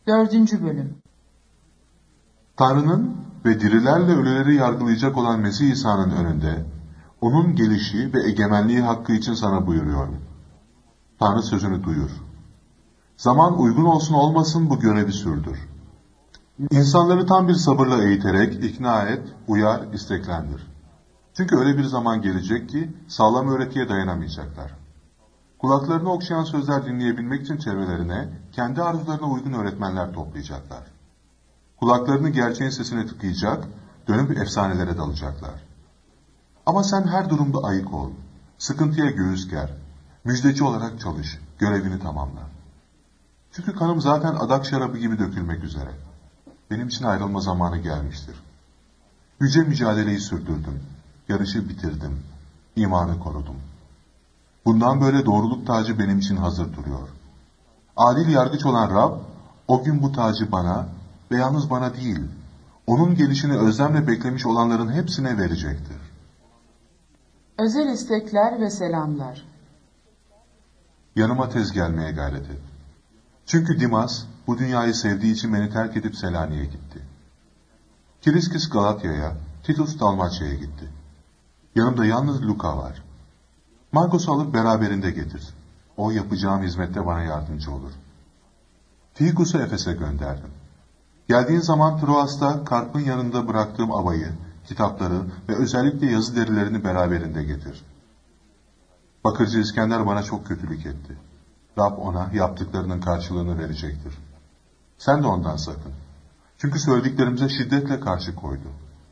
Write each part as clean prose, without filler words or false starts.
4. Bölüm. Tanrı'nın ve dirilerle ölüleri yargılayacak olan Mesih İsa'nın önünde, onun gelişi ve egemenliği hakkı için sana buyuruyorum. Tanrı sözünü duyur. Zaman uygun olsun olmasın bu görevi sürdür. İnsanları tam bir sabırla eğiterek ikna et, uyar, isteklendir. Çünkü öyle bir zaman gelecek ki sağlam öğretiye dayanamayacaklar. Kulaklarını okşayan sözler dinleyebilmek için çevrelerine kendi arzularına uygun öğretmenler toplayacaklar. Kulaklarını gerçeğin sesine tıkayacak, dönüp efsanelere dalacaklar. Ama sen her durumda ayık ol, sıkıntıya göğüs ger, müjdeci olarak çalış, görevini tamamla. Çünkü kanım zaten adak şarabı gibi dökülmek üzere. Benim için ayrılma zamanı gelmiştir. Yüce mücadeleyi sürdürdüm, yarışı bitirdim, imanı korudum. Bundan böyle doğruluk tacı benim için hazır duruyor. Adil yargıç olan Rab, o gün bu tacı bana ve yalnız bana değil, onun gelişini özlemle beklemiş olanların hepsine verecektir. Özel istekler ve selamlar. Yanıma tez gelmeye gayret et. Çünkü Dimas, bu dünyayı sevdiği için beni terk edip Selanik'e gitti. Kiriskis Galatya'ya, Titus Dalmaçya'ya gitti. Yanımda yalnız Luka var. Marcos'u alıp beraberinde getir. O yapacağım hizmette bana yardımcı olur. Tihikus'u Efes'e gönderdim. Geldiğin zaman Troas'ta Karp'ın yanında bıraktığım abayı, kitapları ve özellikle yazı derilerini beraberinde getir. Bakırcı İskender bana çok kötülük etti. Rab ona yaptıklarının karşılığını verecektir. Sen de ondan sakın. Çünkü söylediklerimize şiddetle karşı koydu.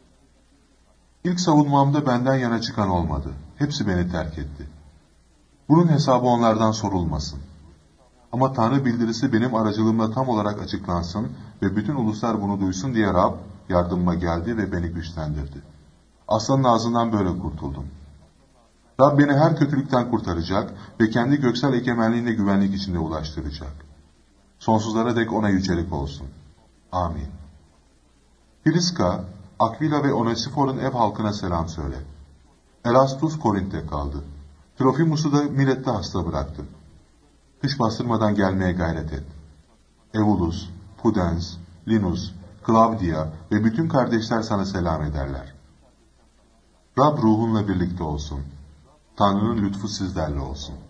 İlk savunmamda benden yana çıkan olmadı. Hepsi beni terk etti. Bunun hesabı onlardan sorulmasın. Ama Tanrı bildirisi benim aracılığımla tam olarak açıklansın ve bütün uluslar bunu duysun diye Rab yardımıma geldi ve beni güçlendirdi. Aslanın ağzından böyle kurtuldum. Rab beni her kötülükten kurtaracak ve kendi göksel egemenliğine güvenlik içinde ulaştıracak. Sonsuzlara dek ona yücelik olsun. Amin. Priska, Akvila ve Onesifor'un ev halkına selam söyle. Erastus Korint'te kaldı. Trofimus'u da Milet'te hasta bıraktı. Kış bastırmadan gelmeye gayret et. Evolus, Pudens, Linus, Claudia ve bütün kardeşler sana selam ederler. Rab ruhunla birlikte olsun. Tanrı'nın lütfu sizlerle olsun.